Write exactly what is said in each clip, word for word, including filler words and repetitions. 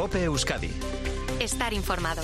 COPE Euskadi. Estar informado.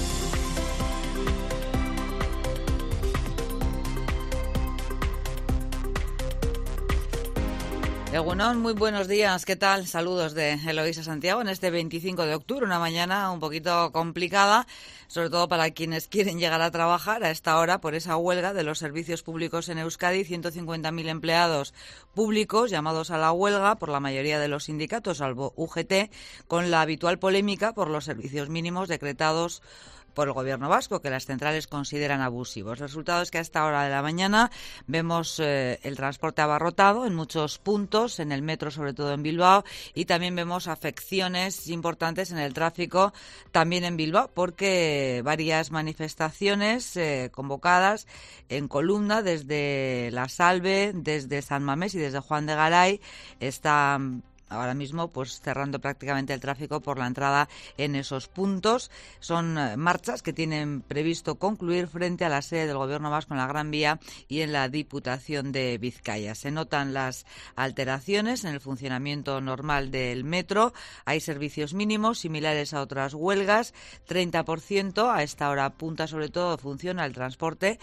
Egunon, muy buenos días, ¿qué tal? Saludos de Eloísa Santiago en este veinticinco de octubre, una mañana un poquito complicada, sobre todo para quienes quieren llegar a trabajar a esta hora por esa huelga de los servicios públicos en Euskadi. ciento cincuenta mil empleados públicos llamados a la huelga por la mayoría de los sindicatos, salvo U G T, con la habitual polémica por los servicios mínimos decretados por el Gobierno vasco, que las centrales consideran abusivos. El resultado es que a esta hora de la mañana vemos eh, el transporte abarrotado en muchos puntos, en el metro, sobre todo en Bilbao, y también vemos afecciones importantes en el tráfico, también en Bilbao, porque varias manifestaciones eh, convocadas en columna desde La Salve, desde San Mamés y desde Juan de Garay están ahora mismo pues cerrando prácticamente el tráfico por la entrada en esos puntos. Son eh, marchas que tienen previsto concluir frente a la sede del Gobierno vasco en la Gran Vía y en la Diputación de Vizcaya. Se notan las alteraciones en el funcionamiento normal del metro. Hay servicios mínimos similares a otras huelgas. treinta por ciento a esta hora punta sobre todo funciona el transporte,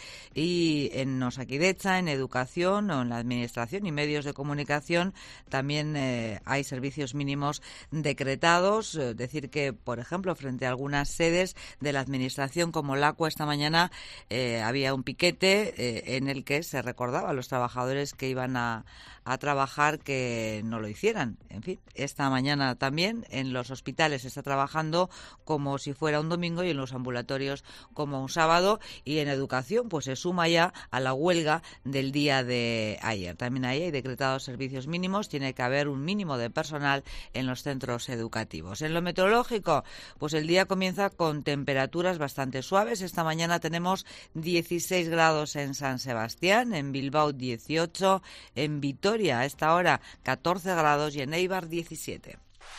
y en Osakidetza, en educación o en la administración y medios de comunicación también eh, hay servicios mínimos decretados. Es decir que, por ejemplo, frente a algunas sedes de la Administración como LACUA, esta mañana eh, había un piquete eh, en el que se recordaba a los trabajadores que iban a, a trabajar que no lo hicieran. En fin, esta mañana también en los hospitales se está trabajando como si fuera un domingo y en los ambulatorios como un sábado, y en educación pues se suma ya a la huelga del día de ayer. También ahí hay decretados servicios mínimos, tiene que haber un mínimo de personal en los centros educativos. En lo meteorológico, pues el día comienza con temperaturas bastante suaves. Esta mañana tenemos dieciséis grados en San Sebastián, en Bilbao dieciocho, en Vitoria a esta hora catorce grados y en Eibar diecisiete.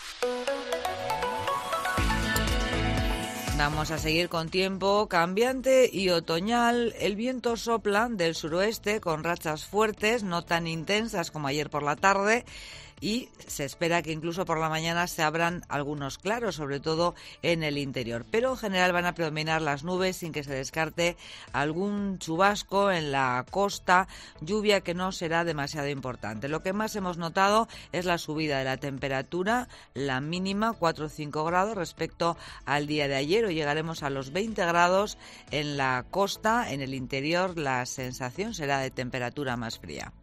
Vamos a seguir con tiempo cambiante y otoñal. El viento sopla del suroeste con rachas fuertes, no tan intensas como ayer por la tarde, y se espera que incluso por la mañana se abran algunos claros, sobre todo en el interior. Pero en general van a predominar las nubes sin que se descarte algún chubasco en la costa, lluvia que no será demasiado importante. Lo que más hemos notado es la subida de la temperatura, la mínima cuatro o cinco grados respecto al día de ayer. Hoy llegaremos a los veinte grados en la costa, en el interior la sensación será de temperatura más fría.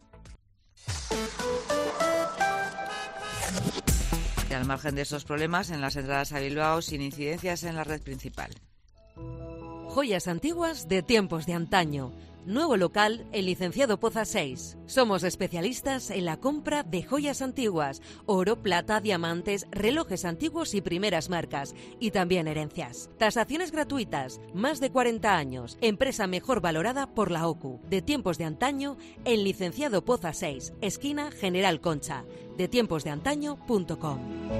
Y al margen de esos problemas, en las entradas a Bilbao, sin incidencias en la red principal. Joyas antiguas de tiempos de antaño. Nuevo local, el Licenciado Poza seis. Somos especialistas en la compra de joyas antiguas, oro, plata, diamantes, relojes antiguos y primeras marcas, y también herencias. Tasaciones gratuitas, más de cuarenta años, empresa mejor valorada por la O C U. De tiempos de antaño, en Licenciado Poza seis, esquina General Concha. de tiempos de antaño punto com.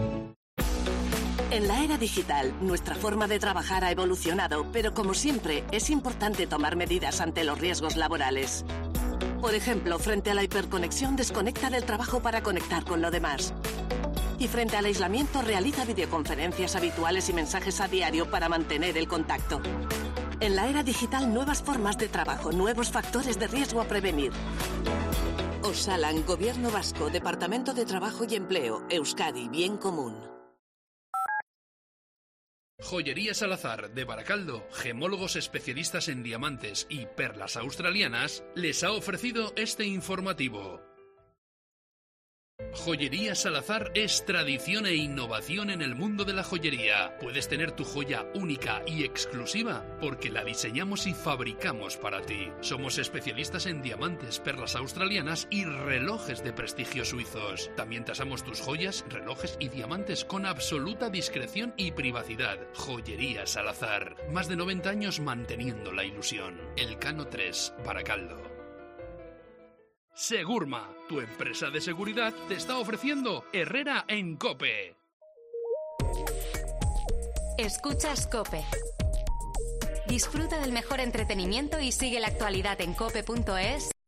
En la era digital, nuestra forma de trabajar ha evolucionado, pero como siempre, es importante tomar medidas ante los riesgos laborales. Por ejemplo, frente a la hiperconexión, desconecta del trabajo para conectar con lo demás. Y frente al aislamiento, realiza videoconferencias habituales y mensajes a diario para mantener el contacto. En la era digital, nuevas formas de trabajo, nuevos factores de riesgo a prevenir. Osalan, Gobierno Vasco, Departamento de Trabajo y Empleo, Euskadi, Bien Común. Joyería Salazar de Baracaldo, gemólogos especialistas en diamantes y perlas australianas, les ha ofrecido este informativo. Joyería Salazar es tradición e innovación en el mundo de la joyería. Puedes tener tu joya única y exclusiva porque la diseñamos y fabricamos para ti. Somos especialistas en diamantes, perlas australianas y relojes de prestigio suizos. También tasamos tus joyas, relojes y diamantes con absoluta discreción y privacidad. Joyería Salazar. Más de noventa años manteniendo la ilusión. Elcano tres, Baracaldo. Segurma, tu empresa de seguridad, te está ofreciendo Herrera en COPE. Escuchas COPE. Disfruta del mejor entretenimiento y sigue la actualidad en cope punto es.